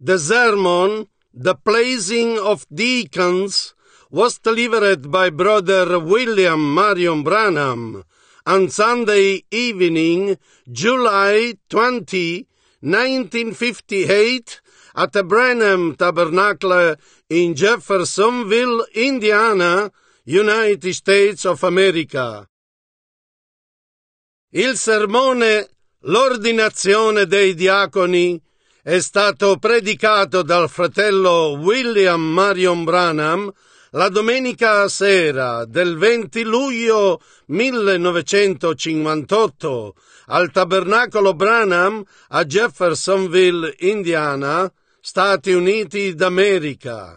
The sermon, The Placing of Deacons, was delivered by Brother William Marion Branham on Sunday evening, July 20, 1958, at the Branham Tabernacle in Jeffersonville, Indiana, United States of America. Il sermone L'ordinazione dei diaconi è stato predicato dal fratello William Marion Branham la domenica sera del 20 luglio 1958 al Tabernacolo Branham a Jeffersonville, Indiana, Stati Uniti d'America.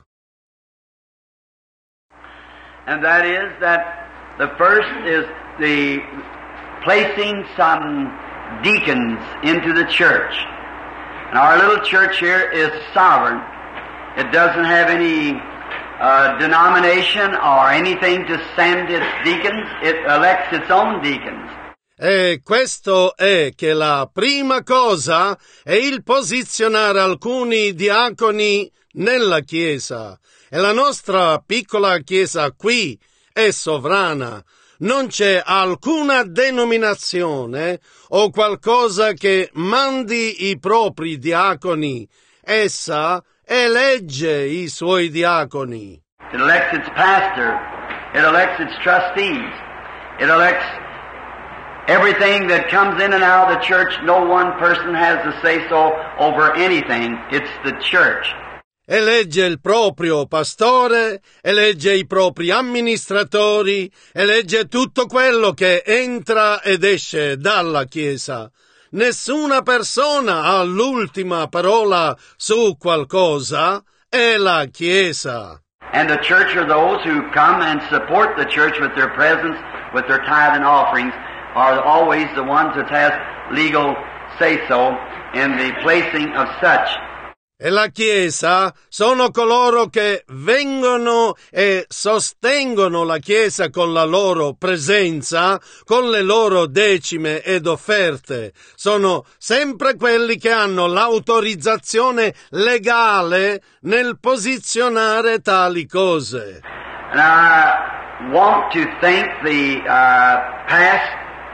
And that is that the first is the placing some deacons into the church. And our little church here is sovereign. It doesn't have any denomination or anything to send its deacons. It elects its own deacons. E questo è che la prima cosa è il posizionare alcuni diaconi nella Chiesa. E la nostra piccola Chiesa qui è sovrana. Non c'è alcuna denominazione o qualcosa che mandi i propri diaconi. Essa elegge i suoi diaconi. It elects its pastor. It elects its trustees. It elects everything that comes in and out of the church. No one person has to say so over anything. It's the church. Elegge il proprio pastore, elegge i propri amministratori, elegge tutto quello che entra ed esce dalla Chiesa. Nessuna persona ha l'ultima parola su qualcosa, è la Chiesa. And the church are those who come and support the church with their presence, with their tithe and offerings, are always the ones that has legal say-so in the placing of such. E la Chiesa sono coloro che vengono e sostengono la Chiesa con la loro presenza, con le loro decime ed offerte. Sono sempre quelli che hanno l'autorizzazione legale nel posizionare tali cose. And I want to thank the past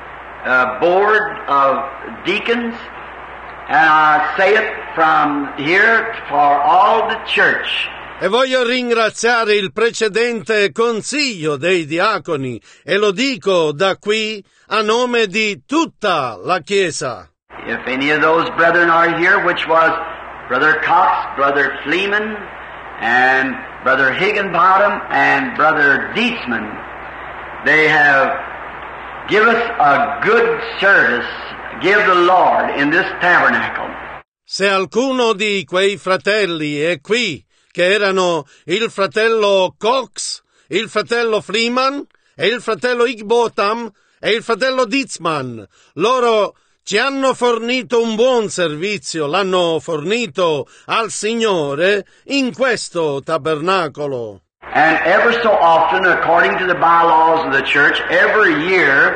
board of deacons, and I say it from here for all the church. E voglio ringraziare il precedente consiglio dei diaconi, e lo dico da qui a nome di tutta la Chiesa. If any of those brethren are here, which was Brother Cox, Brother Fleeman, and Brother Higginbottom, and Brother Dietzman, they have given us a good service, give the Lord in this tabernacle. Se alcuno di quei fratelli è qui, che erano il fratello Cox, il fratello Freeman, e il fratello Higginbottom, e il fratello Dietzman, loro ci hanno fornito un buon servizio, l'hanno fornito al Signore in questo tabernacolo. And ever so often, according to the bylaws of the church, every year,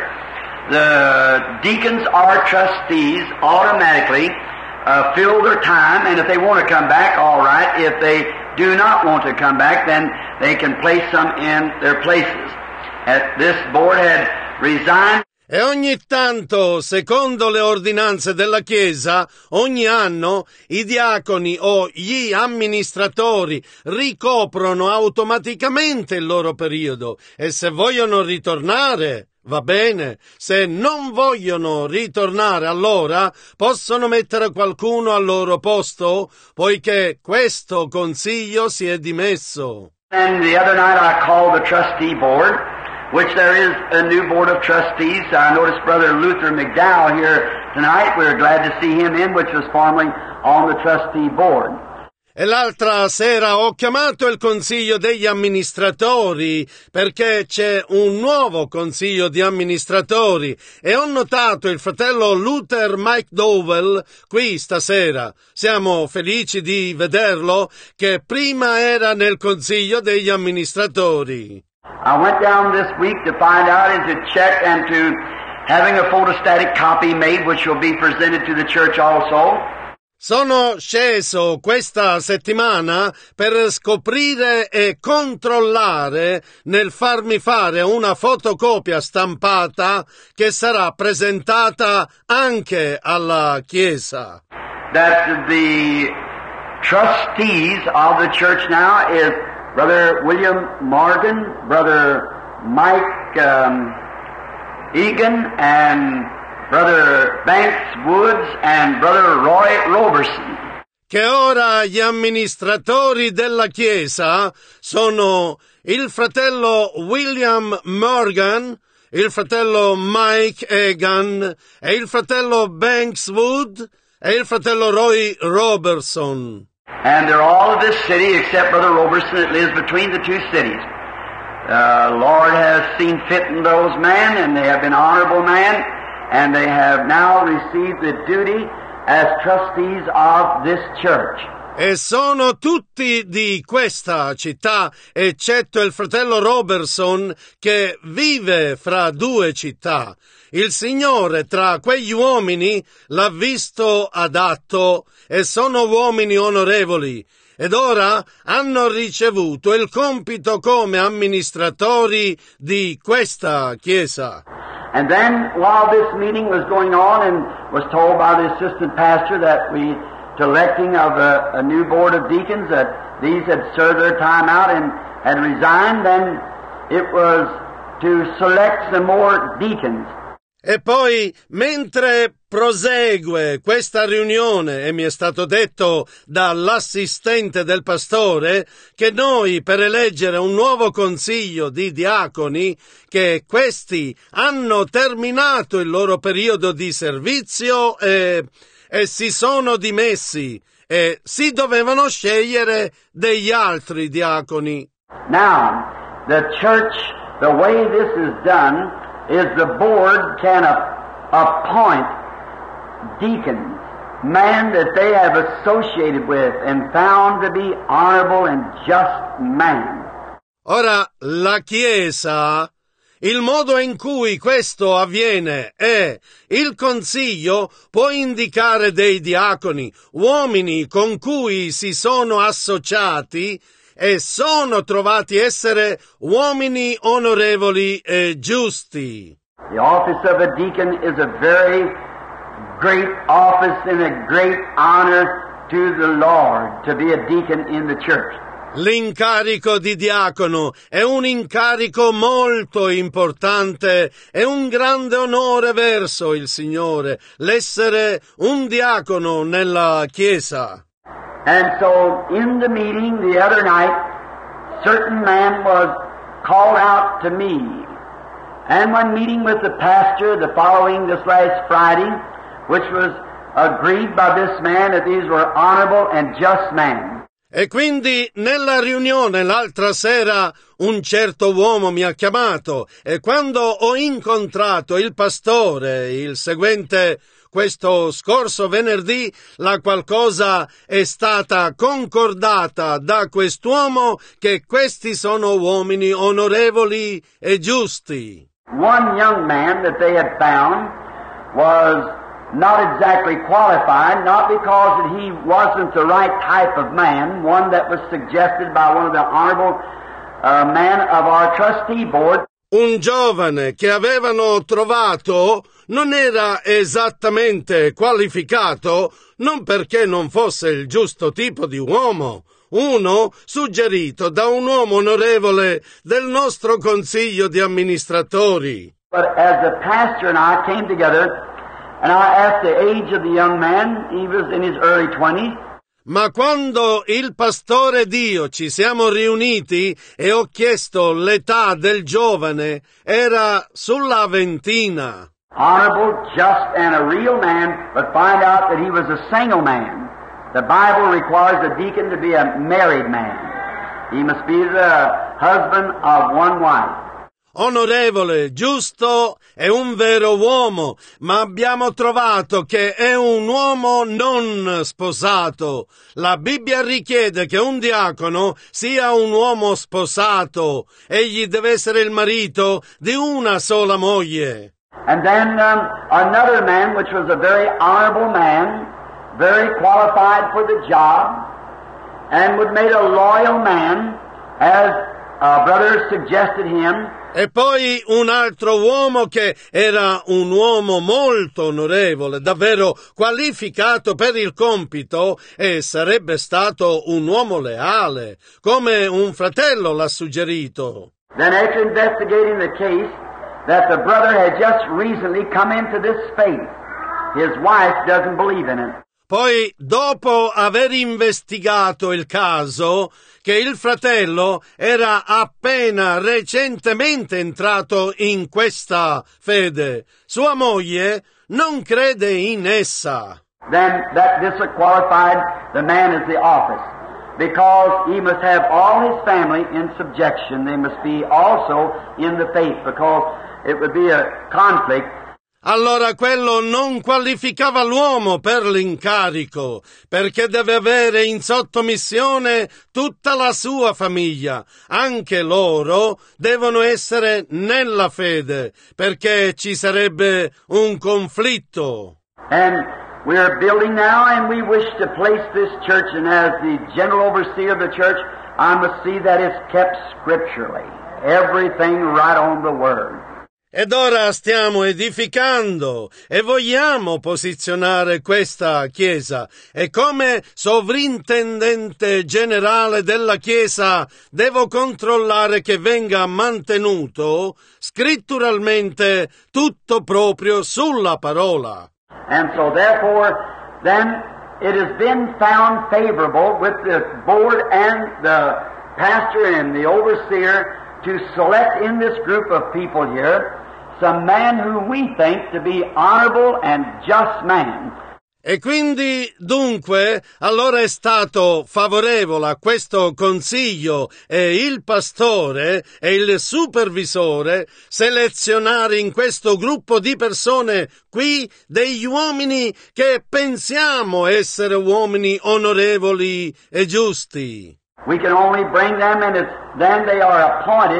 the deacons or trustees automatically fill their time, and if they want to come back, all right. If they do not want to come back, then they can place some in their places. This board had resigned. E ogni tanto, secondo le ordinanze della Chiesa, ogni anno i diaconi o gli amministratori ricoprono automaticamente il loro periodo, e se vogliono ritornare, va bene. Se non vogliono ritornare, allora possono mettere qualcuno al loro posto, poiché questo consiglio si è dimesso. And the other night I called the trustee board, which there is a new board of trustees. I noticed Brother Luther McDowell here tonight. We're glad to see him in, which was formerly on the trustee board. E l'altra sera ho chiamato il consiglio degli amministratori, perché c'è un nuovo consiglio di amministratori, e ho notato il fratello Luther McDowell qui stasera. Siamo felici di vederlo, che prima era nel consiglio degli amministratori. I went down this week to find out and to check and to having a photostatic copy made, which will be presented to the church also. Sono sceso questa settimana per scoprire e controllare nel farmi fare una fotocopia stampata che sarà presentata anche alla Chiesa. That the trustees of the church now is Brother William Morgan, Brother Mike Egan, and Brother Banks Woods, and Brother Roy Roberson. Che ora gli amministratori della Chiesa sono il fratello William Morgan, il fratello Mike Egan e il fratello Banks Wood e il fratello Roy Roberson. And they're all of this city except Brother Roberson that lives between the two cities. Lord has seen fit in those men, and they have been honorable men, and they have now received the duty as trustees of this church. E sono tutti di questa città, eccetto il fratello Roberson che vive fra due città. Il Signore tra quegli uomini l'ha visto adatto e sono uomini onorevoli ed ora hanno ricevuto il compito come amministratori di questa Chiesa. And then while this meeting was going on and was told by the assistant pastor that to electing of a new board of deacons, that these had served their time out and had resigned, then it was to select some more deacons. E poi, mentre prosegue questa riunione, e mi è stato detto dall'assistente del pastore che noi, per eleggere un nuovo consiglio di diaconi, che questi hanno terminato il loro periodo di servizio e si sono dimessi e si dovevano scegliere degli altri diaconi. Now, the church, the way this is done, is the board can appoint deacons, men that they have associated with and found to be honorable and just men. Ora, la Chiesa, il modo in cui questo avviene è il Consiglio può indicare dei diaconi, uomini con cui si sono associati e sono trovati essere uomini onorevoli e giusti. The office of a deacon is a very great office and a great honor to the Lord to be a deacon in the church. L'incarico di diacono è un incarico molto importante e un grande onore verso il Signore, l'essere un diacono nella Chiesa. And so in the meeting the other night, certain man was called out to me. And when meeting with the pastor this last Friday, which was agreed by this man that these were honorable and just men. E quindi nella riunione l'altra sera un certo uomo mi ha chiamato e quando ho incontrato il pastore questo scorso venerdì, la qualcosa è stata concordata da quest'uomo che questi sono uomini onorevoli e giusti. One young man that they had found was not exactly qualified, not because he wasn't the right type of man, one that was suggested by one of the honorable men of our trustee board. Un giovane che avevano trovato non era esattamente qualificato, non perché non fosse il giusto tipo di uomo, uno suggerito da un uomo onorevole del nostro consiglio di amministratori. But as the pastor and I came together, and I asked the age of the young man, he was in his early 20s. Ma quando il pastore Dio ci siamo riuniti e ho chiesto l'età del giovane, era sulla ventina. Honorable, just, and a real man, but find out that he was a single man. The Bible requires a deacon to be a married man. He must be the husband of one wife. Onorevole, giusto e un vero uomo, ma abbiamo trovato che è un uomo non sposato. La Bibbia richiede che un diacono sia un uomo sposato. Egli deve essere il marito di una sola moglie. And then another man, which was a very honorable man, very qualified for the job, and would make a loyal man, as brother suggested him. E poi un altro uomo che era un uomo molto onorevole, davvero qualificato per il compito, e sarebbe stato un uomo leale, come un fratello l'ha suggerito. Then after investigating the case, that the brother had just recently come into this faith. His wife doesn't believe in it. Poi, dopo aver investigato il caso, che il fratello era appena recentemente entrato in questa fede, sua moglie non crede in essa. Then that disqualified the man as the office, because he must have all his family in subjection. They must be also in the faith, because it would be a conflict. Allora quello non qualificava l'uomo per l'incarico, perché deve avere in sottomissione tutta la sua famiglia. Anche loro devono essere nella fede, perché ci sarebbe un conflitto. And we are building now, and we wish to place this church, and as the general overseer of the church, I must see that it's kept scripturally. Everything right on the Word. Ed ora stiamo edificando e vogliamo posizionare questa Chiesa, e come sovrintendente generale della Chiesa devo controllare che venga mantenuto scritturalmente tutto proprio sulla parola. And so therefore, then it has been found favorable with the board and the pastor and the overseer to select in this group of people here some man who we think to be honorable and just man. E quindi, dunque, allora è stato favorevole a questo consiglio e il pastore e il supervisore selezionare in questo gruppo di persone qui degli uomini che pensiamo essere uomini onorevoli e giusti. We can only bring them, and then they are appointed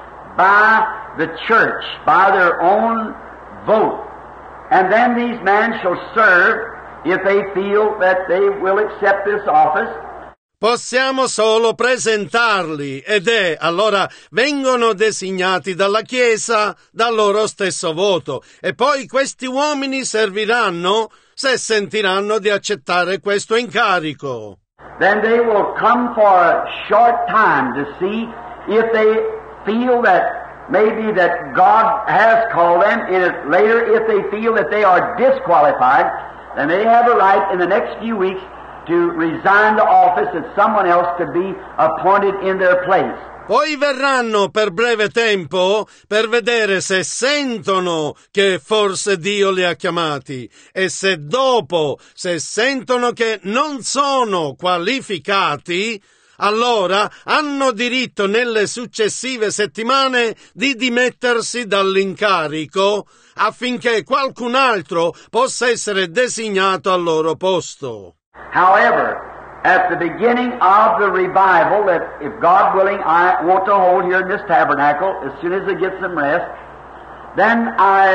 by the church, by their own vote. And then these men shall serve if they feel that they will accept this office. Possiamo solo presentarli, ed allora vengono designati dalla Chiesa dal loro stesso voto, e poi questi uomini serviranno se sentiranno di accettare questo incarico. Then they will come for a short time to see if they feel that maybe that God has called them, and later if they feel that they are disqualified, then they have a right in the next few weeks to resign the office and someone else could be appointed in their place. Poi verranno per breve tempo per vedere se sentono che forse Dio li ha chiamati, e se dopo, se sentono che non sono qualificati, allora hanno diritto nelle successive settimane di dimettersi dall'incarico affinché qualcun altro possa essere designato al loro posto. However, at the beginning of the revival that, if God willing, I want to hold here in this tabernacle as soon as it gets some rest, then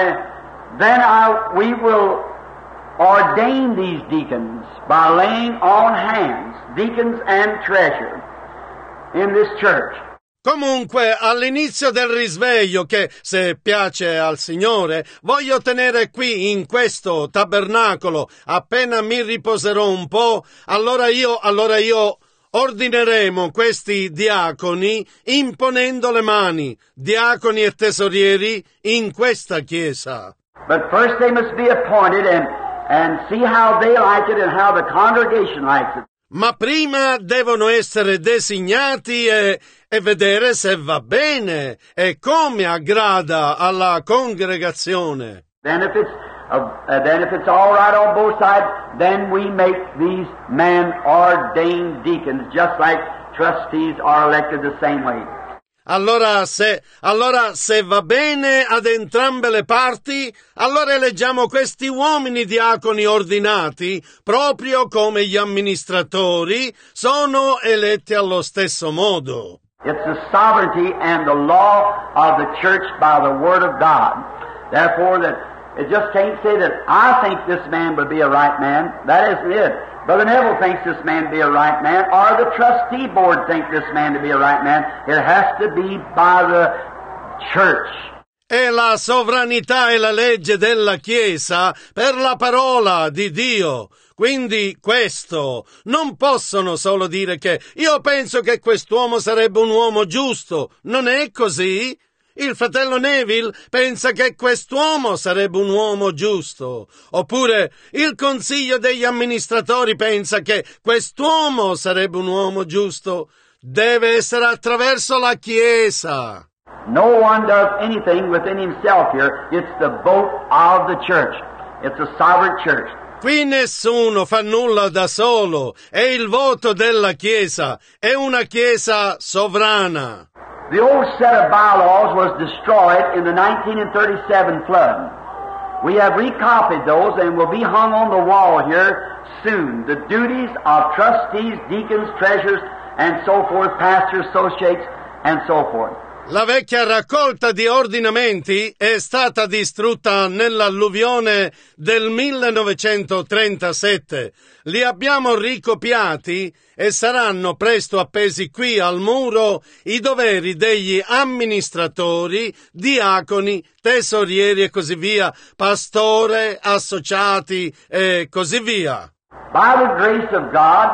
we will ordain these deacons by laying on hands, deacons and treasurer, in this church. Comunque, all'inizio del risveglio che, se piace al Signore, voglio tenere qui in questo tabernacolo, appena mi riposerò un po', allora io ordineremo questi diaconi imponendo le mani, diaconi e tesorieri in questa chiesa. But first they must be appointed and see how they like it and how the congregation likes it. Ma prima devono essere designati e vedere se va bene e come aggrada alla congregazione. Then if it's all right on both sides, then we make these men ordained deacons, just like trustees are elected the same way. Allora se va bene ad entrambe le parti, allora eleggiamo questi uomini diaconi ordinati, proprio come gli amministratori sono eletti allo stesso modo. It's the sovereignty and the law of the church by the Word of God. Therefore, that It just can't say that I think this man would be a right man. That isn't it. Brother Neville thinks this man to be a right man, or the trustee board think this man to be a right man. It has to be by the church. È la sovranità e la legge della Chiesa per la parola di Dio. Quindi questo non possono solo dire che io penso che quest'uomo sarebbe un uomo giusto. Non è così? Il fratello Neville pensa che quest'uomo sarebbe un uomo giusto. Oppure il consiglio degli amministratori pensa che quest'uomo sarebbe un uomo giusto. Deve essere attraverso la Chiesa. No one does anything within himself here. It's the vote of the church. It's a sovereign church. Qui nessuno fa nulla da solo. È il voto della Chiesa. È una Chiesa sovrana. The old set of bylaws was destroyed in the 1937 flood. We have recopied those and will be hung on the wall here soon. The duties of trustees, deacons, treasurers, and so forth, pastors, associates, and so forth. La vecchia raccolta di ordinamenti è stata distrutta nell'alluvione del 1937. Li abbiamo ricopiati e saranno presto appesi qui al muro i doveri degli amministratori, diaconi, tesorieri e così via, pastore, associati e così via. By the grace of God,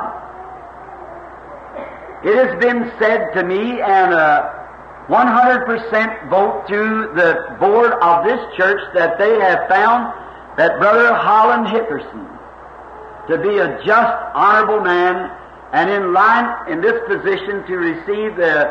it has been said to me and 100% vote to the board of this church that they have found that Brother Holland Hickerson to be a just, honorable man and in line in this position to receive the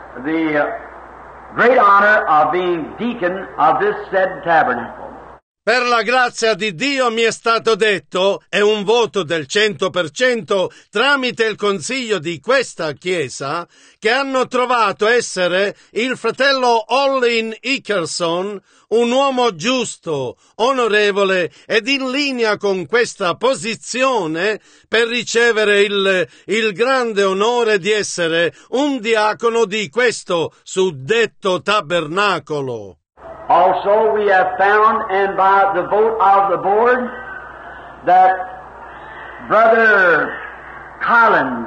great honor of being deacon of this said tabernacle. Per la grazia di Dio mi è stato detto, è un voto del 100% tramite il consiglio di questa Chiesa, che hanno trovato essere il fratello Olin Hickerson un uomo giusto, onorevole ed in linea con questa posizione per ricevere il grande onore di essere un diacono di questo suddetto tabernacolo. Also, we have found, and by the vote of the board, that Brother Collins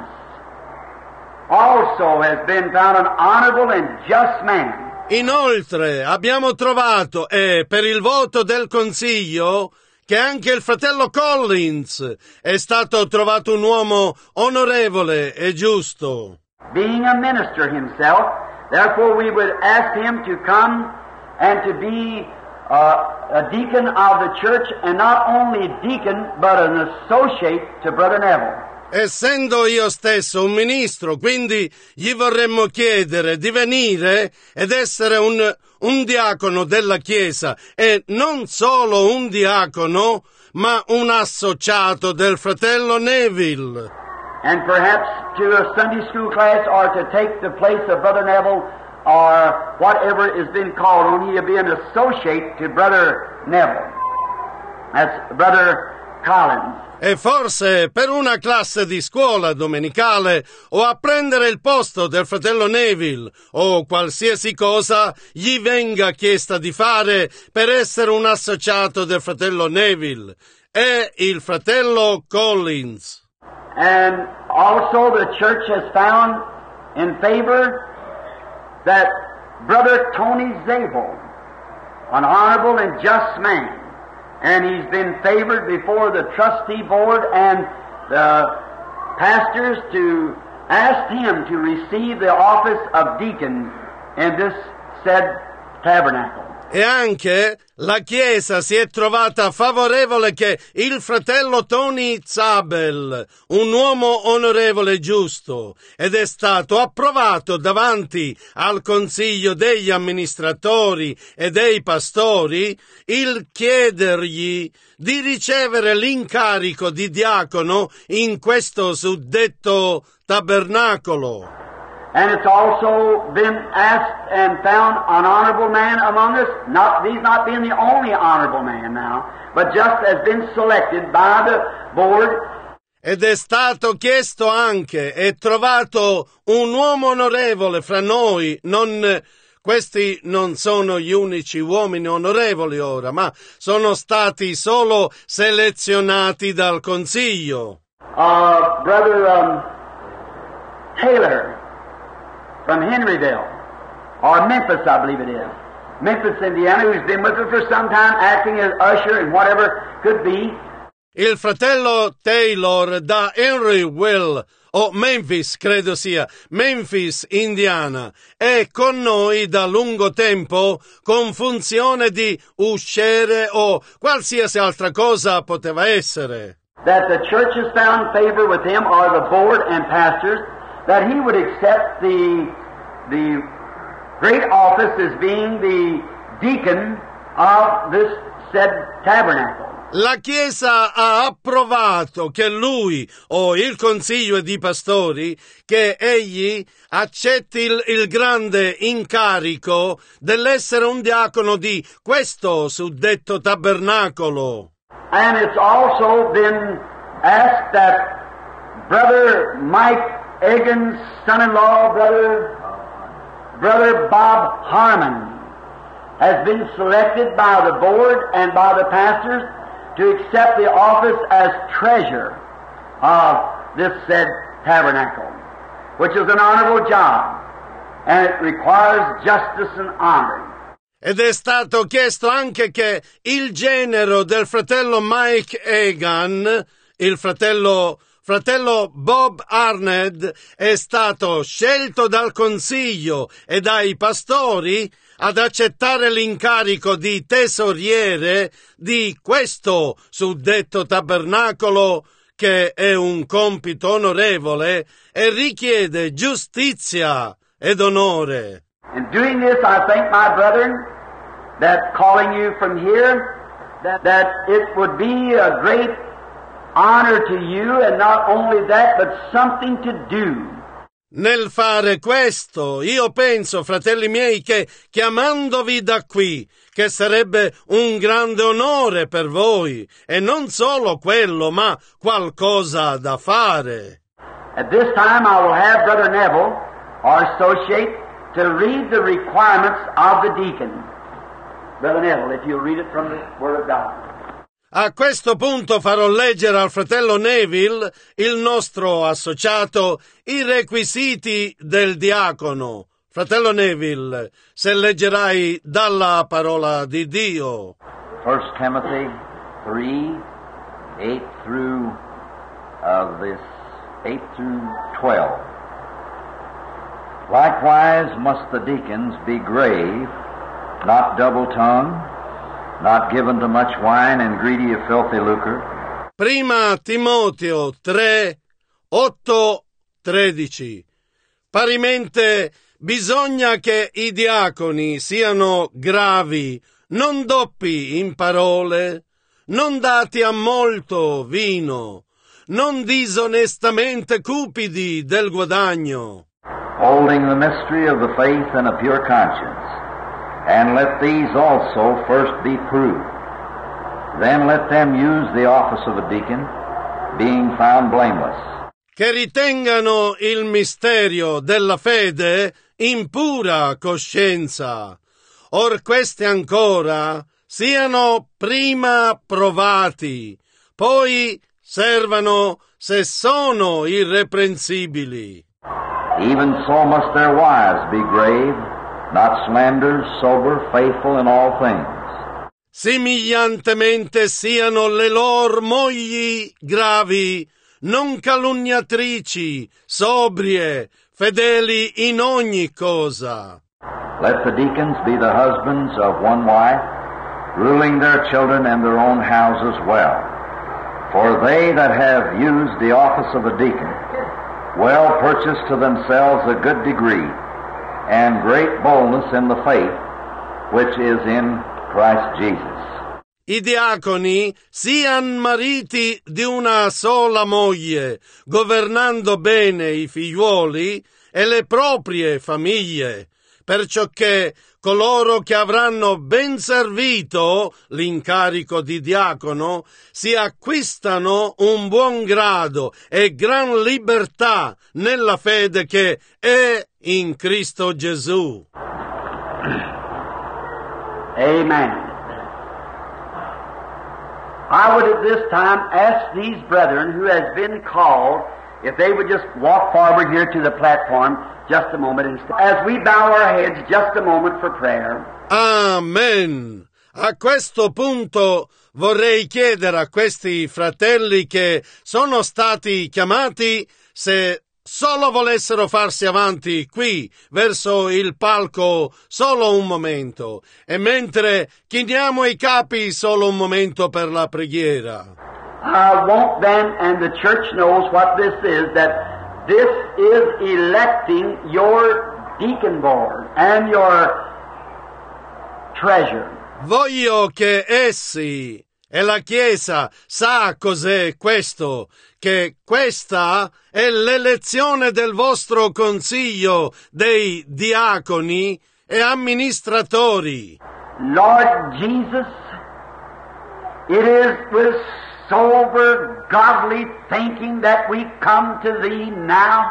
also has been found an honorable and just man. Inoltre abbiamo trovato, per il voto del Consiglio, che anche il fratello Collins è stato trovato un uomo onorevole e giusto. Being a minister himself, therefore we would ask him to come and to be a deacon of the church, and not only deacon, but an associate to Brother Neville. Essendo io stesso un ministro, quindi gli vorremmo chiedere di venire ed essere un diacono della Chiesa, e non solo un diacono, ma un associato del fratello Neville. And perhaps to a Sunday school class, or to take the place of Brother Neville, or whatever is being called on, he'll be an associate to Brother Neville. That's Brother Collins. E forse per una classe di scuola domenicale o a prendere il posto del fratello Neville o qualsiasi cosa gli venga chiesta di fare per essere un associato del fratello Neville. È il fratello Collins. And also the church has found in favor that Brother Tony Zabel, an honorable and just man, and he's been favored before the trustee board and the pastors to ask him to receive the office of deacon in this said tabernacle. E anche la Chiesa si è trovata favorevole che il fratello Tony Zabel, un uomo onorevole e giusto, ed è stato approvato davanti al consiglio degli amministratori e dei pastori il chiedergli di ricevere l'incarico di diacono in questo suddetto tabernacolo. And it's also been asked and found an honorable man among us. He's not being the only honorable man now, but just has been selected by the board. Ed è stato chiesto anche e trovato un uomo onorevole fra noi, non Questi non sono gli unici uomini onorevoli ora, ma sono stati solo selezionati dal Consiglio. Brother Taylor from Henryville, or Memphis, I believe it is. Memphis, Indiana, who's been with us for some time, acting as usher and whatever could be. Il fratello Taylor da Henryville, o Memphis, credo sia, Memphis, Indiana, è con noi da lungo tempo con funzione di usciere o qualsiasi altra cosa poteva essere. That the church has found favor with him, or the board and pastors, that he would accept the great office as being the deacon of this said tabernacle. La Chiesa ha approvato che lui o il Consiglio di Pastori, che egli accetti il grande incarico dell'essere un diacono di questo suddetto tabernacolo. And it's also been asked that Brother Mike Egan's son-in-law, Brother Bob Harmon, has been selected by the board and by the pastors to accept the office as treasurer of this said tabernacle, which is an honorable job, and it requires justice and honor. Ed è stato chiesto anche che il genero del fratello Mike Egan, il fratello Bob Arnett, è stato scelto dal Consiglio e dai pastori ad accettare l'incarico di tesoriere di questo suddetto tabernacolo, che è un compito onorevole e richiede giustizia ed onore. In doing this, I think, my brethren, that calling you from here, that it would be a great honor to you, and not only that, but something to do. Nel fare questo, io penso, fratelli miei, che chiamandovi da qui, che sarebbe un grande onore per voi, e non solo quello, ma qualcosa da fare. At this time, I will have Brother Neville, our associate, to read the requirements of the deacon. Brother Neville, if you'll read it from the Word of God. A questo punto farò leggere al fratello Neville, il nostro associato, i requisiti del diacono. Fratello Neville, se leggerai dalla parola di Dio. 1 Timothy 3, 8 through 12. Likewise must the deacons be grave, not double-tongued, not given to much wine and greedy of filthy lucre. Prima Timoteo 3, 8, 13. Parimente bisogna che i diaconi siano gravi, non doppi in parole, non dati a molto vino, non disonestamente cupidi del guadagno. Holding the mystery of the faith and a pure conscience. And let these also first be proved. Then let them use the office of a deacon, being found blameless. Che ritengano il misterio della fede in pura coscienza. Or questi ancora siano prima provati, poi servano se sono irreprensibili. Even so must their wives be grave, not slanderers, sober, faithful in all things. Simigliantemente siano le lor mogli gravi, non calunniatrici, sobrie, fedeli in ogni cosa. Let the deacons be the husbands of one wife, ruling their children and their own houses well. For they that have used the office of a deacon well purchase to themselves a good degree, and great boldness in the faith which is in Christ Jesus. I diaconi sian mariti di una sola moglie, governando bene i figliuoli e le proprie famiglie, perciò che coloro che avranno ben servito l'incarico di diacono si acquistano un buon grado e gran libertà nella fede che è in Cristo Gesù. Amen. I would at this time ask these brethren who has been called if they would just walk forward here to the platform just a moment as we bow our heads just a moment for prayer. Amen. A questo punto vorrei chiedere a questi fratelli che sono stati chiamati se solo volessero farsi avanti qui verso il palco solo un momento e mentre chiniamo i capi solo un momento per la preghiera. I won't then, and the church knows what this is, that this is electing your deacon board and your treasure. Voglio che essi e la Chiesa sa cos'è questo, che questa è l'elezione del vostro consiglio dei diaconi e amministratori. Lord Jesus, it is with sober, godly thinking that we come to Thee now.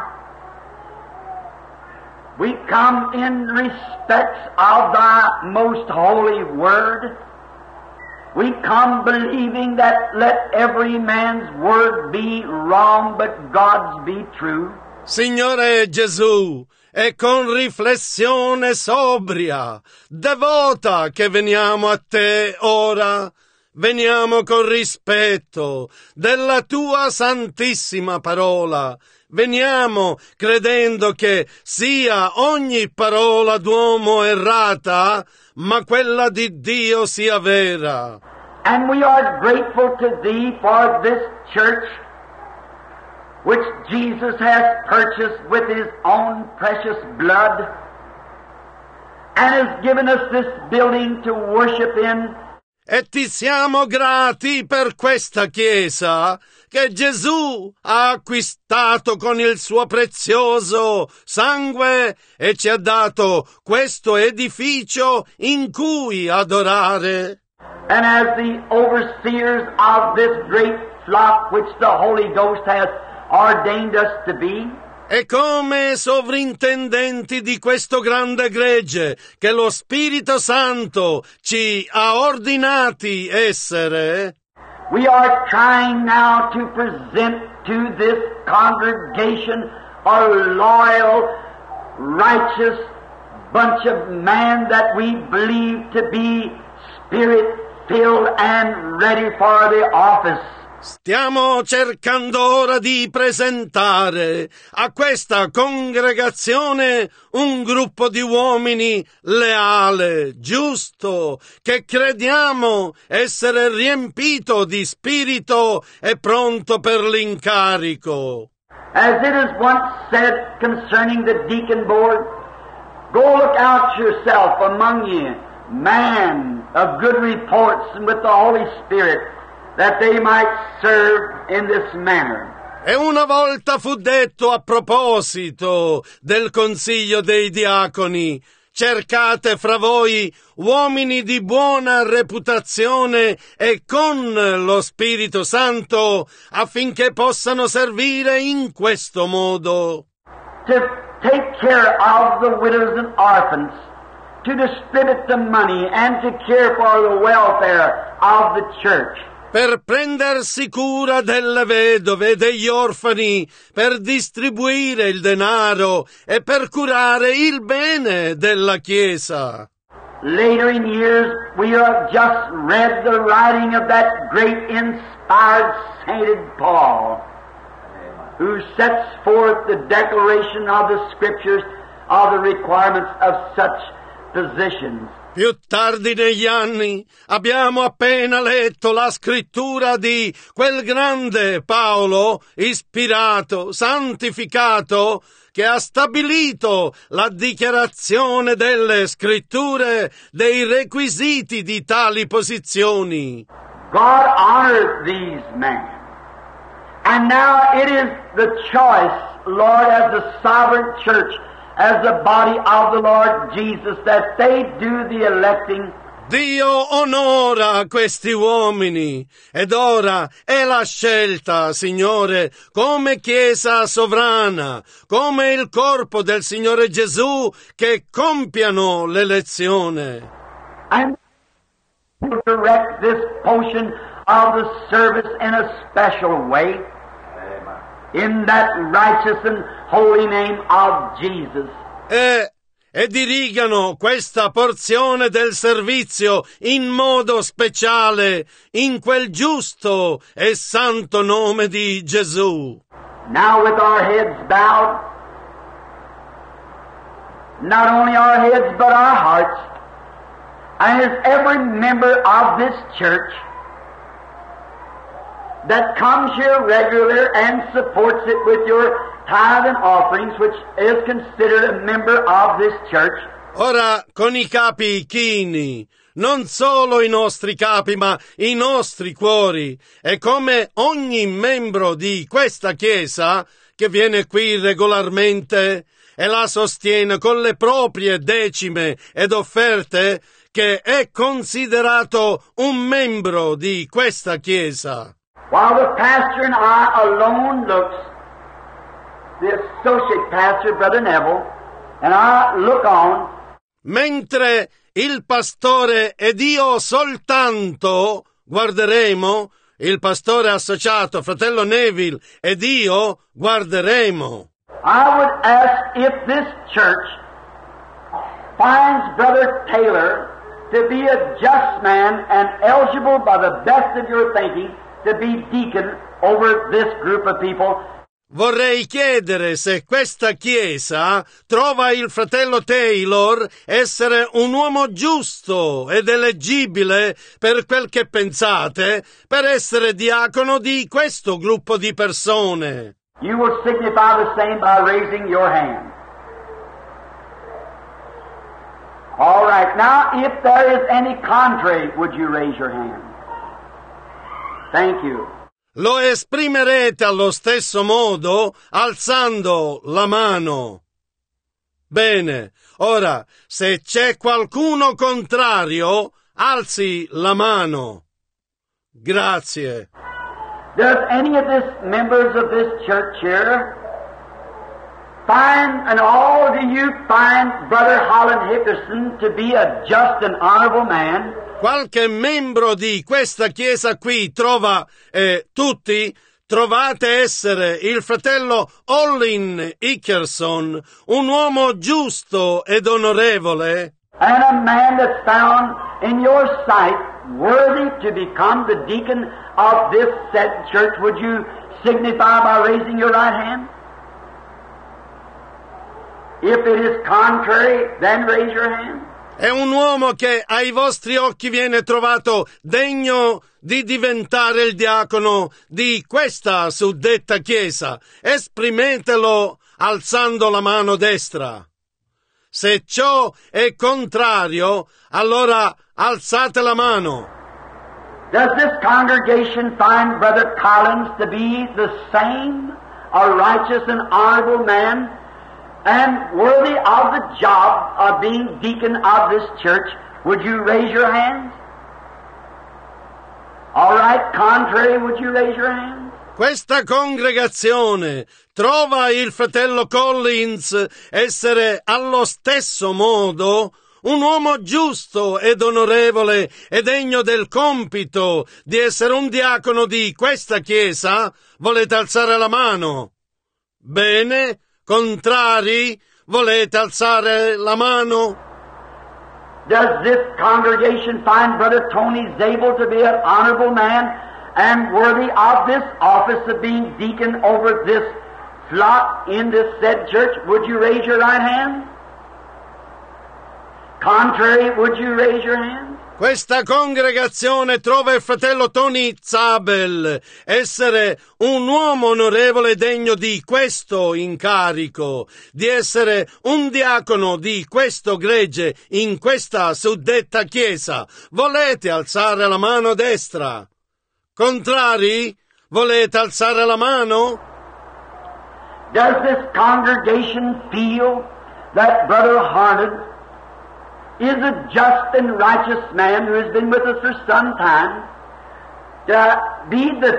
We come in respects of Thy most holy word. We come believing that let every man's word be wrong, but God's be true. Signore Gesù, è con riflessione sobria, devota che veniamo a Te ora. Veniamo con rispetto della Tua santissima parola. Veniamo credendo che sia ogni parola d'uomo errata, ma quella di Dio sia vera. And we are grateful to Thee for this church, which Jesus has purchased with His own precious blood, and has given us this building to worship in. E ti siamo grati per questa Chiesa che Gesù ha acquistato con il suo prezioso sangue e ci ha dato questo edificio in cui adorare. And as the overseers of this great flock which the Holy Ghost has ordained us to be, E come sovrintendenti di questo grande gregge che lo Spirito Santo ci ha ordinati essere, we are trying now to present to this congregation a loyal, righteous bunch of men that we believe to be Spirit-filled and ready for the office. stiamo cercando ora di presentare a questa congregazione un gruppo di uomini leale, giusto, che crediamo essere riempito di spirito e pronto per l'incarico. As it is once said concerning the deacon board, go look out yourself among you, man of good reports and with the Holy Spirit, that they might serve in this manner. E una volta fu detto a proposito del consiglio dei diaconi, cercate fra voi uomini di buona reputazione e con lo Spirito Santo affinché possano servire in questo modo. To take care of the widows and orphans, to distribute the money and to care for the welfare of the church. Per prendersi cura delle vedove e degli orfani, per distribuire il denaro e per curare il bene della Chiesa. Later in years, we have just read the writing of that great inspired sainted Paul, who sets forth the declaration of the Scriptures of the requirements of such positions. Più tardi negli anni abbiamo appena letto la scrittura di quel grande Paolo, ispirato, santificato, che ha stabilito la dichiarazione delle scritture dei requisiti di tali posizioni. God honored these men. And now it is the choice, Lord, as the sovereign church, as the body of the Lord Jesus, that they do the electing Dio onora questi uomini ed ora è la scelta, Signore, come Chiesa sovrana, come il corpo del Signore Gesù, che compiano l'elezione. And direct this portion of the service in a special way, in that righteous and holy name of Jesus. E dirigano questa porzione del servizio in modo speciale in quel giusto e santo nome di Gesù. Now with our heads bowed, not only our heads but our hearts, and as every member of this church that comes here regular and supports it with your tithe and offerings, which is considered a member of this church. Ora, con i capi chini, non solo i nostri capi, ma i nostri cuori, e come ogni membro di questa Chiesa che viene qui regolarmente e la sostiene con le proprie decime ed offerte, che è considerato un membro di questa Chiesa. While the pastor and I alone looks, the associate pastor, Brother Neville, and I look on. Mentre il pastore ed io soltanto guarderemo, il pastore associato, fratello Neville, ed io guarderemo. I would ask if this church finds Brother Taylor to be a just man and eligible by the best of your thinking to be deacon over this group of people. Vorrei chiedere se questa Chiesa trova il fratello Taylor essere un uomo giusto ed eleggibile, per quel che pensate, per essere diacono di questo gruppo di persone. You will signify the same by raising your hand. All right. Now, if there is any contrary, would you raise your hand? Thank you. Lo esprimerete allo stesso modo alzando la mano. Bene, ora, se c'è qualcuno contrario, alzi la mano. Grazie. Does any of this members of this church here find, and all of you find Brother Holland Hickerson to be a just and honorable man? Qualche membro di questa Chiesa qui trova, tutti, trovate essere il fratello Olin Hickerson un uomo giusto ed onorevole? And a man that's found in your sight worthy to become the deacon of this said church, would you signify by raising your right hand? If it is contrary, then raise your hand. È un uomo che ai vostri occhi viene trovato degno di diventare il diacono di questa suddetta Chiesa. Esprimetelo alzando la mano destra. Se ciò è contrario, allora alzate la mano. Does this congregation find Brother Collins to be the same, a righteous and honorable man, and worthy of the job of being deacon of this church? Would you raise your hands? All right, contrary, would you raise your hands? Questa congregazione trova il fratello Collins essere allo stesso modo un uomo giusto ed onorevole e degno del compito di essere un diacono di questa Chiesa? Volete alzare la mano? Bene. Contrari? Volete alzare la mano? Does this congregation find Brother Tony Zabel to be an honorable man and worthy of this office of being deacon over this flock in this said church? Would you raise your right hand? Contrary, would you raise your hand? Questa congregazione trova il fratello Tony Zabel essere un uomo onorevole degno di questo incarico, di essere un diacono di questo gregge in questa suddetta Chiesa. Volete alzare la mano destra? Contrari? Volete alzare la mano? Does this congregation feel that Brother Harned is a just and righteous man who has been with us for some time, to be the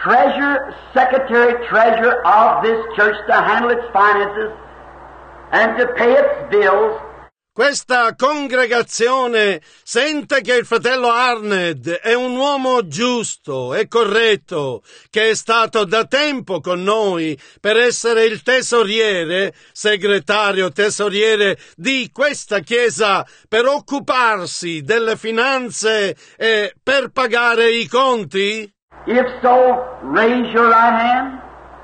treasurer of this church, to handle its finances and to pay its bills. Questa congregazione sente che il fratello Arnett è un uomo giusto e corretto, che è stato da tempo con noi per essere il segretario tesoriere di questa chiesa, per occuparsi delle finanze e per pagare i conti? If so, raise your right hand.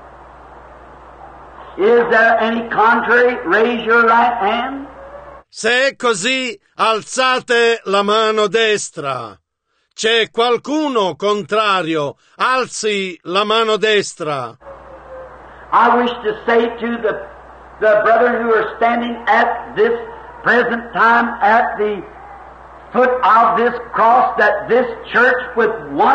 Is there any contrary? Raise your right hand. Se è così, alzate la mano destra. C'è qualcuno contrario? Alzi la mano destra. I wish to say to the brethren who are standing at this present time at the foot of this cross, that this church with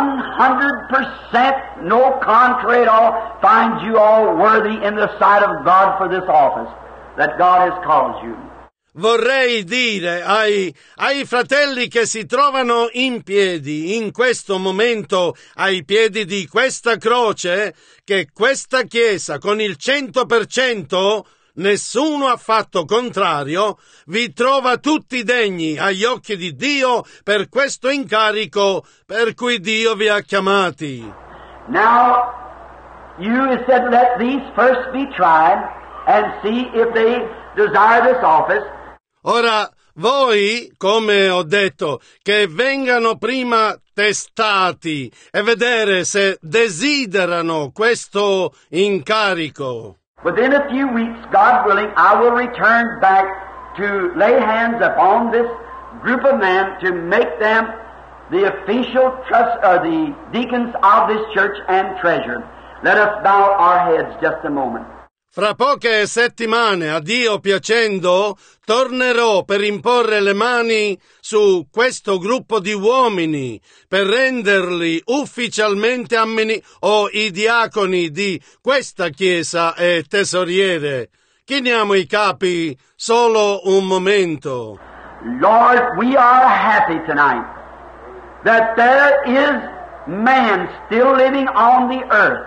100% no contrary at all finds you all worthy in the sight of God for this office that God has called you. Vorrei dire ai fratelli che si trovano in piedi in questo momento ai piedi di questa croce, che questa chiesa con il 100%, nessuno affatto contrario, vi trova tutti degni agli occhi di Dio per questo incarico per cui Dio vi ha chiamati. Now, you said let these first be tried and see if they desire this office. Ora, voi, come ho detto, che vengano prima testati e vedere se desiderano questo incarico. Within a few weeks, God willing, I will return back to lay hands upon this group of men to make them the official the deacons of this church and treasurer. Let us bow our heads just a moment. Fra poche settimane, a Dio piacendo, tornerò per imporre le mani su questo gruppo di uomini, per renderli ufficialmente i diaconi di questa chiesa e tesoriere. Chiniamo i capi solo un momento. Lord, we are happy tonight that there is man still living on the earth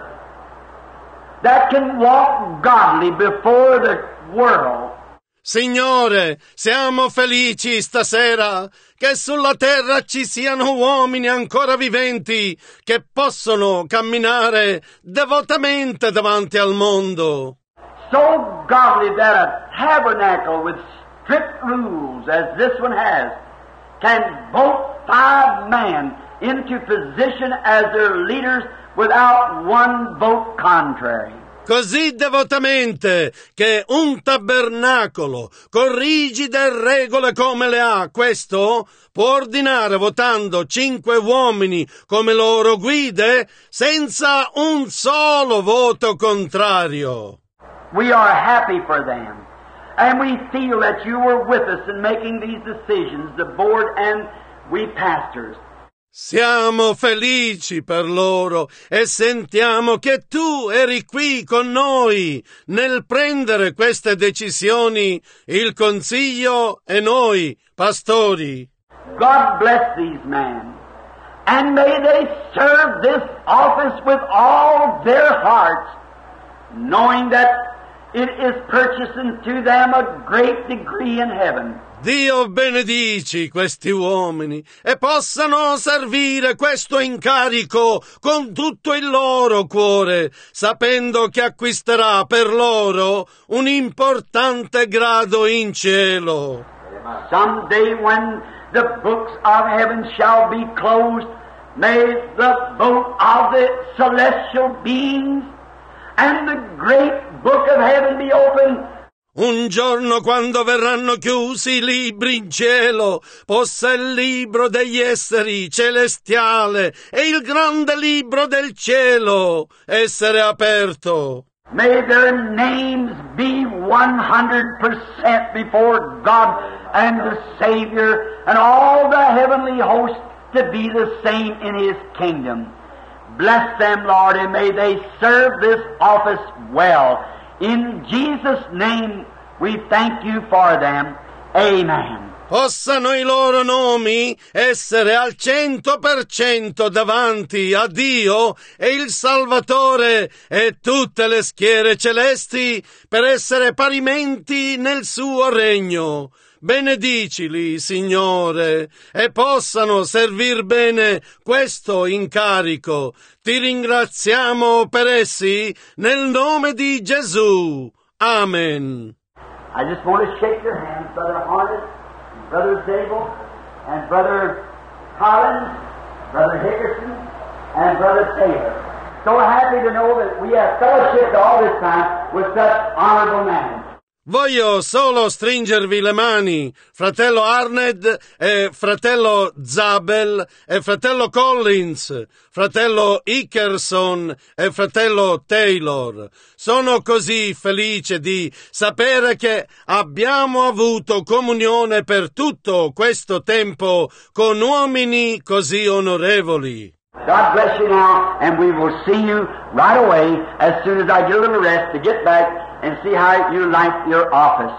that can walk godly before the world. Signore, siamo felici stasera che sulla terra ci siano uomini ancora viventi che possono camminare devotamente davanti al mondo. So godly that a tabernacle with strict rules as this one has can vote 5 men into position as their leaders without one vote contrary. Così devotamente che un tabernacolo con rigide regole come le ha questo può ordinare votando 5 uomini come loro guide senza un solo voto contrario. We are happy for them, and we feel that you were with us in making these decisions, the board and we pastors. Siamo felici per loro e sentiamo che tu eri qui con noi nel prendere queste decisioni, il consiglio e noi, pastori. God bless these men, and may they serve this office with all their hearts, knowing that it is purchasing to them a great degree in heaven. Dio benedici questi uomini e possano servire questo incarico con tutto il loro cuore, sapendo che acquisterà per loro un importante grado in cielo. Someday when the books of heaven shall be closed, may the vote of the celestial beings and the great book of heaven be opened. Un giorno, quando verranno chiusi i libri in cielo, possa il libro degli esseri celestiale e il grande libro del cielo essere aperto. May their names be 100% before God and the Savior and all the heavenly hosts to be the same in His kingdom. Bless them, Lord, and may they serve this office well. In Jesus' name, we thank you for them. Amen. Possano i loro nomi essere al 100% davanti a Dio e il Salvatore e tutte le schiere celesti per essere parimenti nel suo regno. Benedicili, Signore, e possano servir bene questo incarico. Ti ringraziamo per essi nel nome di Gesù. Amen. I just want to shake your hands, Brother Harnett, Brother Zabel, and Brother Collins, Brother Hickerson, and Brother Taylor. So happy to know that we have fellowshiped all this time with such honorable men. Voglio solo stringervi le mani, fratello Arnett e fratello Zabel e fratello Collins, fratello Hickerson e fratello Taylor. Sono così felice di sapere che abbiamo avuto comunione per tutto questo tempo con uomini così onorevoli. God bless you now, and we will see you right away as soon as I get a little rest to get back and see how you like your office.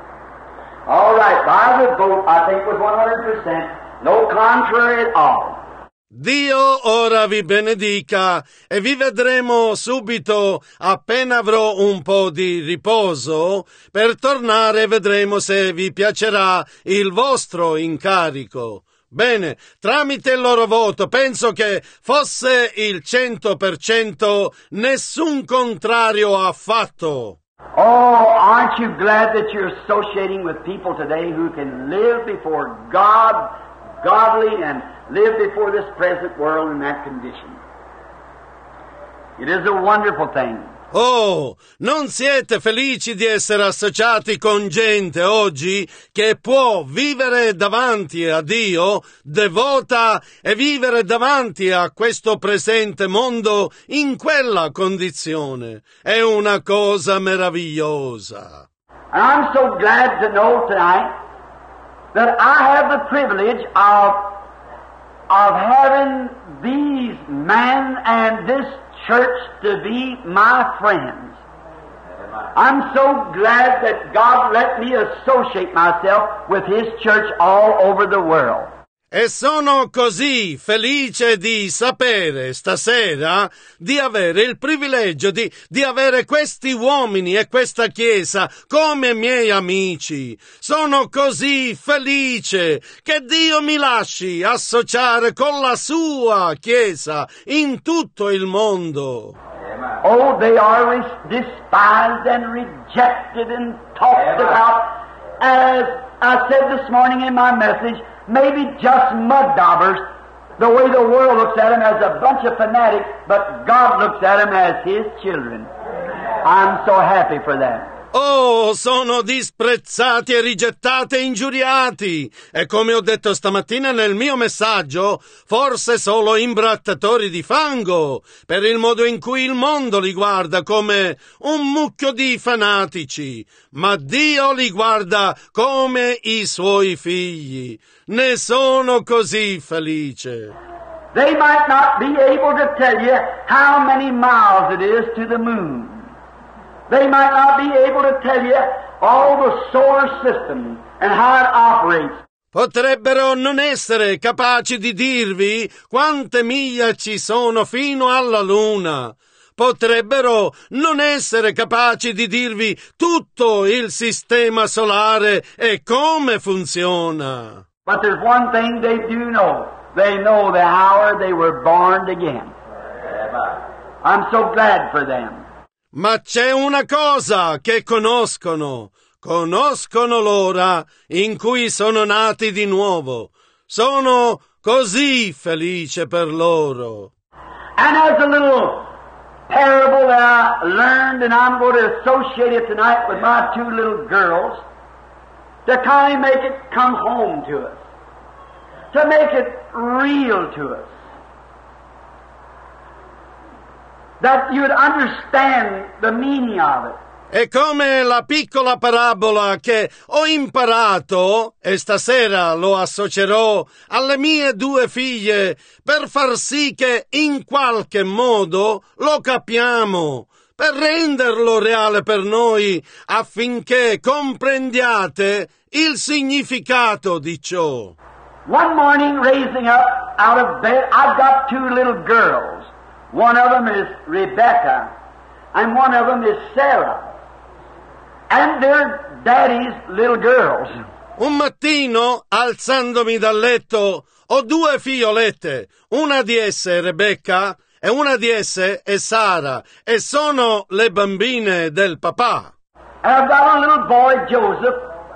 All right, by the vote, I think was 100%, no contrary at all. Dio ora vi benedica e vi vedremo subito appena avrò un po' di riposo per tornare e vedremo se vi piacerà il vostro incarico. Bene, tramite il loro voto penso che fosse il 100%, nessun contrario affatto. Oh, aren't you glad that you're associating with people today who can live before God, godly, and live before this present world in that condition? It is a wonderful thing. Oh, non siete felici di essere associati con gente oggi che può vivere davanti a Dio, devota, e vivere davanti a questo presente mondo in quella condizione? È una cosa meravigliosa. And I'm so glad to know tonight that I have the privilege of having these men and this church to be my friends. I'm so glad that God let me associate myself with His church all over the world. E sono così felice di sapere stasera di avere il privilegio di avere questi uomini e questa Chiesa come miei amici. Sono così felice che Dio mi lasci associare con la sua Chiesa in tutto il mondo. Oh, they are despised and rejected and talked about, as I said this morning in my message, maybe just mud daubers, the way the world looks at them as a bunch of fanatics, but God looks at them as His children. I'm so happy for that. Oh, sono disprezzati e rigettati e ingiuriati. E come ho detto stamattina nel mio messaggio, forse solo imbrattatori di fango, per il modo in cui il mondo li guarda come un mucchio di fanatici. Ma Dio li guarda come i suoi figli. Ne sono così felice. They might not be able to tell you how many miles it is to the moon. They might not be able to tell you all the solar system and how it operates. Potrebbero non essere capaci di dirvi quante miglia ci sono fino alla Luna. Potrebbero non essere capaci di dirvi tutto il sistema solare e come funziona. But there's one thing they do know. They know the hour they were born again. I'm so glad for them. Ma c'è una cosa che conoscono l'ora in cui sono nati di nuovo. Sono così felice per loro. And as a little parable that I learned, and I'm going to associate it tonight with my two little girls, to kind of make it come home to us, to make it real to us, that you would understand the meaning of it. È come la piccola parabola che ho imparato e stasera lo associerò alle mie due figlie per far sì che in qualche modo lo capiamo, per renderlo reale per noi, affinché comprendiate il significato di ciò. One morning, raising up out of bed, I've got two little girls. One of them is Rebecca, and one of them is Sarah. And they're daddy's little girls. Un mattino, alzandomi dal letto, ho due figliolette. Una di esse è Rebecca e una di esse è Sara, e sono le bambine del papà. And I've got a little boy, Joseph.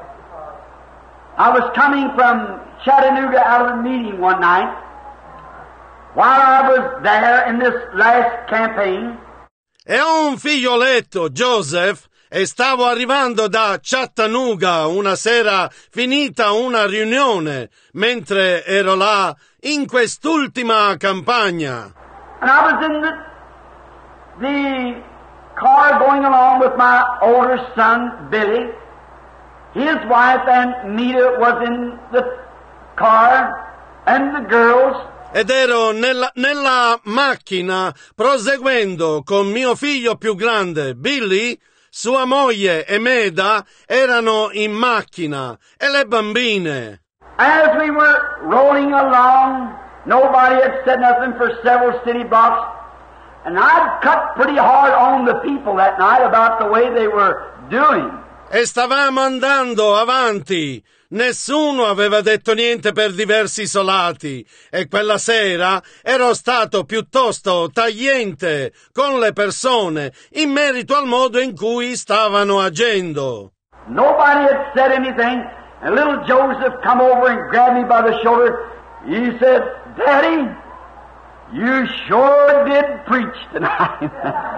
I was coming from Chattanooga out of a meeting one night. While I was there in this last campaign. E ho un figlioletto, Joseph, e stavo arrivando da Chattanooga una sera finita una riunione, mentre ero là in quest'ultima campagna. And I was in the car going along with my older son, Billy. His wife and Mita was in the car, and the girls. Ed ero nella macchina proseguendo con mio figlio più grande, Billy. Sua moglie e Meda erano in macchina e le bambine. As we were rolling along, nobody had said nothing for several city blocks, and I'd cut pretty hard on the people that night about the way they were doing. E stavamo andando avanti. Nessuno aveva detto niente per diversi isolati e quella sera ero stato piuttosto tagliente con le persone in merito al modo in cui stavano agendo. Nobody had said anything, and little Joseph come over and grabbed me by the shoulder. He said, "Daddy, you sure did preach tonight."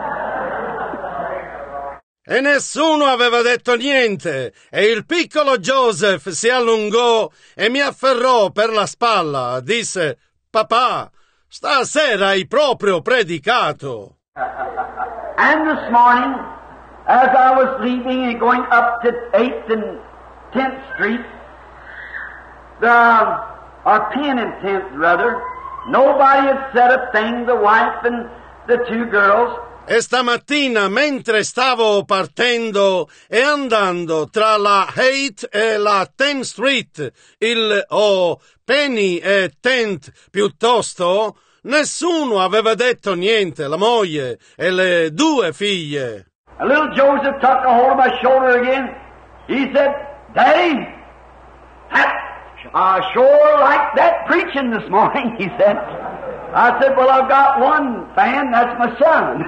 E nessuno aveva detto niente, e il piccolo Joseph si allungò e mi afferrò per la spalla. Disse: "Papà, stasera hai proprio predicato." And this morning, as I was leaving and going up to 8th and 10th Street, or 10th and 10th rather, nobody had said a thing, the wife and the two girls. E stamattina, mentre stavo partendo e andando tra la 8th e la 10th Street, Penny e 10th piuttosto, nessuno aveva detto niente, la moglie e le due figlie. A little Joseph took a hold of my shoulder again. He said, "Daddy, I sure like that preaching this morning," he said. I said, "Well, I've got one fan, that's my son."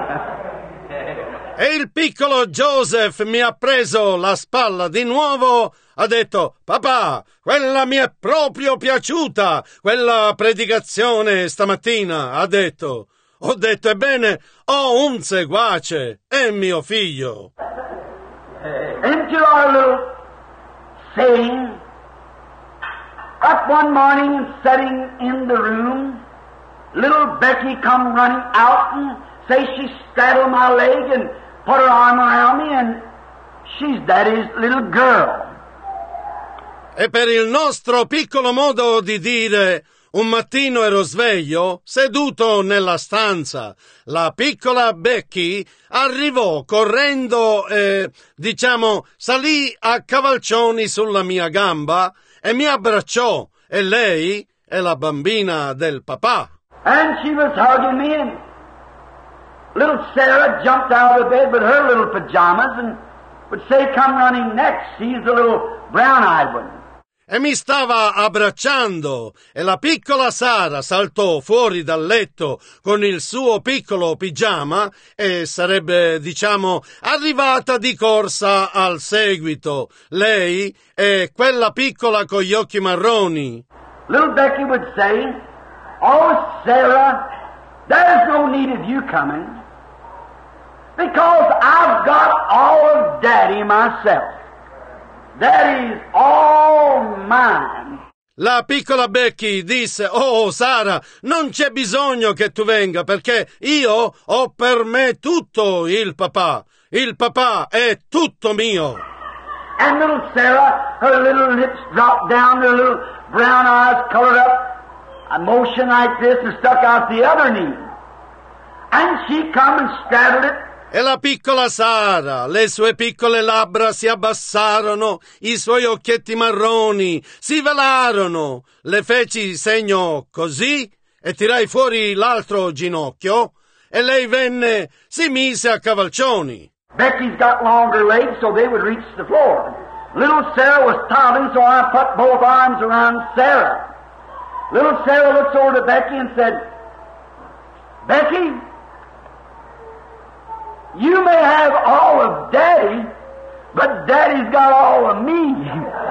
E il piccolo Joseph mi ha preso la spalla di nuovo, ha detto: "Papà, quella mi è proprio piaciuta, quella predicazione stamattina", ha detto. Ho detto: "Ebbene, ho un seguace, è mio figlio." Into our little saying, up one morning and sitting in the room, little Becky come running out and say she straddled my leg and put her arm around me, and she's Daddy's little girl. E per il nostro piccolo modo di dire, un mattino ero sveglio, seduto nella stanza. La piccola Becky arrivò correndo e, salì a cavalcioni sulla mia gamba e mi abbracciò, e lei è la bambina del papà. And she was hugging me, and little Sarah jumped out of the bed with her little pajamas and would say, "Come running next." She's the little brown-eyed one. E mi stava abbracciando, e la piccola Sara saltò fuori dal letto con il suo piccolo pigiama e sarebbe, arrivata di corsa al seguito. Lei è quella piccola con gli occhi marroni. Little Becky would say, "Oh, Sarah, there's no need of you coming, because I've got all of Daddy myself. Daddy's all mine." La piccola Becky disse: "Oh, Sara, non c'è bisogno che tu venga, perché io ho per me tutto il papà. Il papà è tutto mio." And little Sarah, her little lips dropped down, her little brown eyes colored up, a motion like this and stuck out the other knee. And she come and straddled it. E la piccola Sara, le sue piccole labbra si abbassarono, i suoi occhietti marroni si velarono, le feci segno così e tirai fuori l'altro ginocchio e lei venne, si mise a cavalcioni. Becky's got longer legs so they would reach the floor. Little Sarah was toddling, so I put both arms around Sarah. Little Sarah looks over to Becky and said, Becky, you may have all of Daddy, but Daddy's got all of me.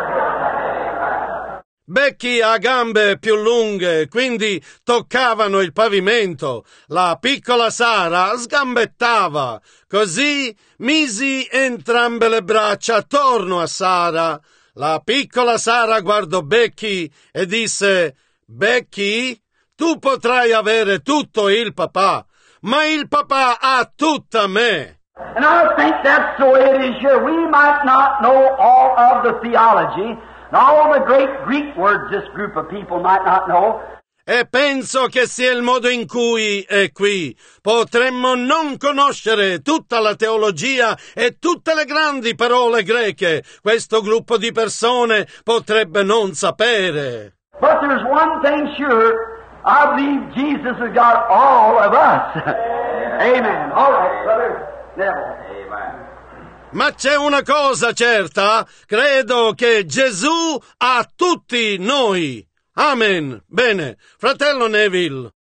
Becky ha gambe più lunghe, quindi toccavano il pavimento. La piccola Sara sgambettava. Così misi entrambe le braccia attorno a Sara. La piccola Sara guardò Becky e disse: Becky, tu potrai avere tutto il papà, ma il papà ha tutta me. And I think that's the way it is here. We might not know all of the theology, and all the great Greek words this group of people might not know. E penso che sia il modo in cui è qui. Potremmo non conoscere tutta la teologia e tutte le grandi parole greche. Questo gruppo di persone potrebbe non sapere. But there's one thing sure. I believe Jesus has got all of us. Amen. All right, brother. Amen. Ma c'è una cosa certa, credo che Gesù ha tutti noi. Amen. Bene, fratello Neville.